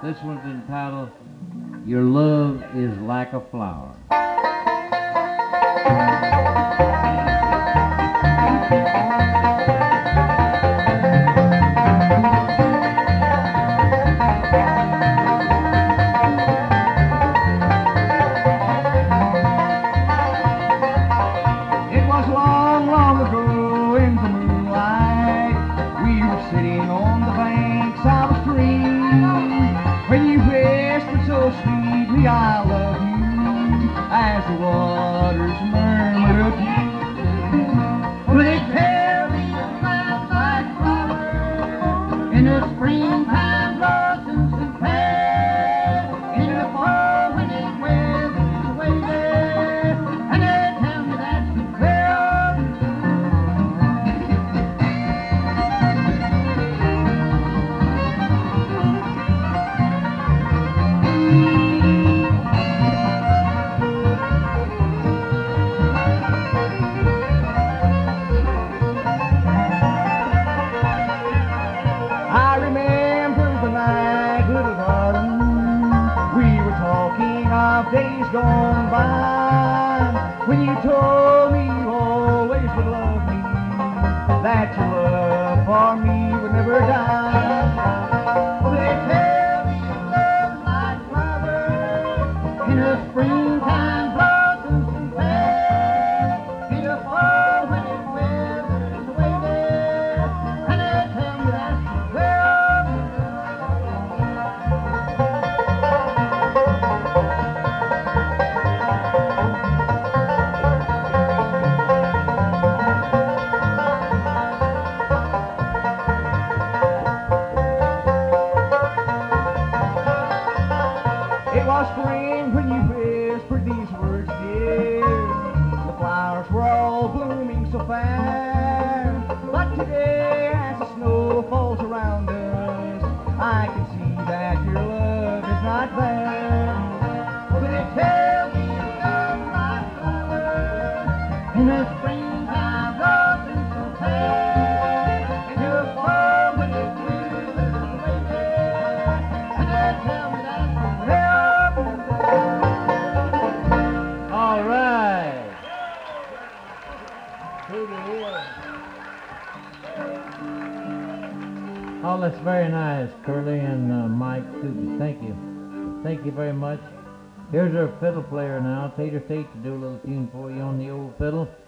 This one's entitled Your Love is Like a Flower. It was long, long ago in the moonlight. We were sitting on the banks of a stream when you whispered so sweetly, I love you, as the waters murmured of you. Well, they tell me your love's like flowers in the springtime blossoms and fair, in the fall when it withers away there, and they tell me that you will. I remember the night, little darling, we were talking of days gone by, when you told me you always would love me, that your love for me would never die. Oh, they tell me your love's like flowers in the springtime blossoms and fair, in the fall when it withers away there, and they tell me that you will. It was spring when you whispered these words, dear. The flowers were all blooming so fair. But today, as the snow falls around us, I can see that your love is not there. Well, they tell me your love's like flowers in the springtime blossoms so fair, in the fall when it withers away there, and they tell me that you will. All right. Oh, that's very nice, Curly and Mike Stooges. Thank you. Thank you very much. Here's our fiddle player now, Tater Tate, to do a little tune for you on the old fiddle.